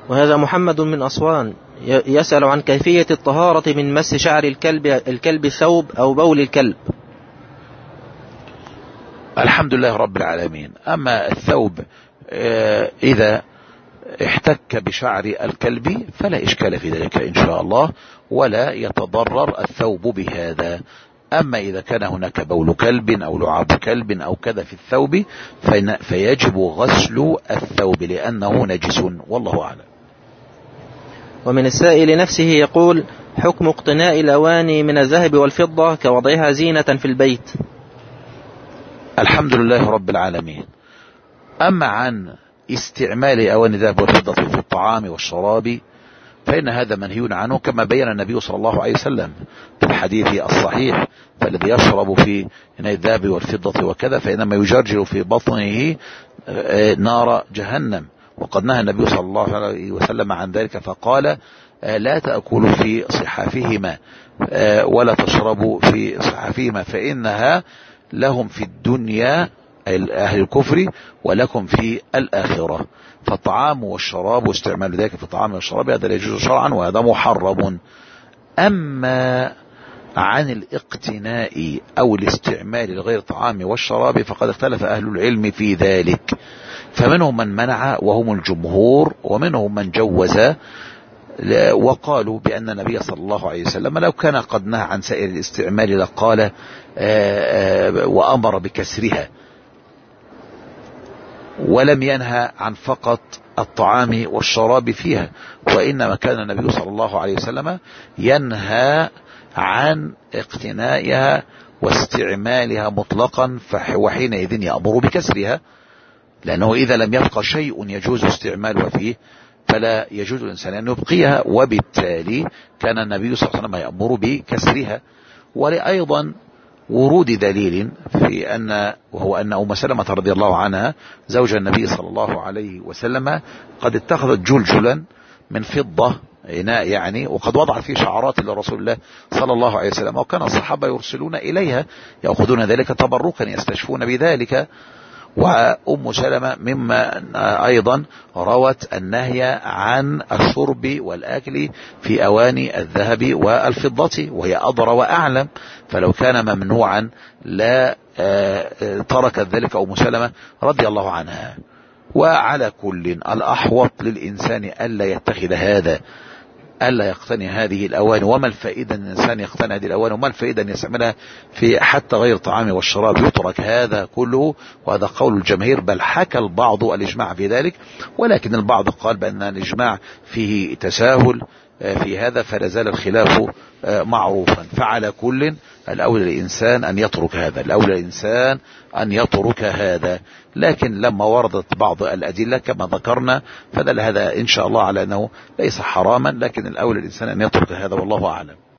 وهذا محمد من أسوان يسأل عن كيفية الطهارة من مس شعر الكلب الثوب أو بول الكلب. الحمد لله رب العالمين. أما الثوب إذا احتك بشعر الكلب فلا إشكال في ذلك إن شاء الله، ولا يتضرر الثوب بهذا. أما إذا كان هناك بول كلب أو لعاب كلب أو كذا في الثوب فيجب غسل الثوب لأنه نجس، والله أعلم. ومن السائل نفسه يقول: حكم اقتناء الأواني من الذهب والفضة كوضعها زينة في البيت؟ الحمد لله رب العالمين. أما عن استعمال أواني الذهب والفضة في الطعام والشراب فإن هذا منهي عنه، كما بين النبي صلى الله عليه وسلم في الحديث الصحيح: فالذي يشرب في الذهب والفضة وكذا فإنما يجرجر في بطنه نار جهنم. وقد نهى النبي صلى الله عليه وسلم عن ذلك فقال: لا تأكلوا في صحافهما ولا تشربوا في صحافهما فإنها لهم في الدنيا أهل الكفر ولكم في الآخرة. فالطعام والشراب واستعمال ذلك في الطعام والشراب هذا لا يجوز شرعا وهذا محرم. أما عن الاقتناء أو الاستعمال لغير الطعام والشراب فقد اختلف أهل العلم في ذلك، فمنهم من منع وهم الجمهور، ومنهم من جوز وقالوا بأن النبي صلى الله عليه وسلم لو كان قد نهى عن سائر الاستعمال لقال وأمر بكسرها، ولم ينهى عن فقط الطعام والشراب فيها، وإنما كان النبي صلى الله عليه وسلم ينهى عن اقتنائها واستعمالها مطلقا، وحينئذ يأمر بكسرها، لأنه إذا لم يبقى شيء يجوز استعمالها فيه فلا يجوز الإنسان أن يبقيها، وبالتالي كان النبي صلى الله عليه وسلم يأمر بكسرها. ولأيضا ورود دليل في وهو أن أم سلمة رضي الله عنها زوج النبي صلى الله عليه وسلم قد اتخذت جلجلا من فضة إناء يعني، وقد وضعت فيه شعرات لرسول الله صلى الله عليه وسلم، وكان الصحابة يرسلون إليها يأخذون ذلك تبركا يستشفون بذلك. وأم سلمة مما أيضا روت النهي عن الشرب والأكل في أواني الذهب والفضة، وهي أضر وأعلم، فلو كان ممنوعا لا تركت ذلك أم سلمة رضي الله عنها. وعلى كل الأحوط للإنسان ألا يتخذ هذا، ألا يقتني هذه الأواني. وما الفائدة أن الإنسان يقتني هذه الأواني، وما الفائدة أن يستعملها في حتى غير الطعام والشراب؟ يترك هذا كله، وهذا قول الجماهير، بل حكى البعض الإجماع في ذلك، ولكن البعض قال بأن الإجماع فيه تساهل في هذا، فلازال الخلاف معروفا. فعلى كل الأولى الإنسان أن يترك هذا، الأولى الإنسان أن يترك هذا. لكن لما وردت بعض الأدلة كما ذكرنا فدل هذا إن شاء الله على أنه ليس حراما، لكن الأولى الإنسان أن يترك هذا، والله أعلم.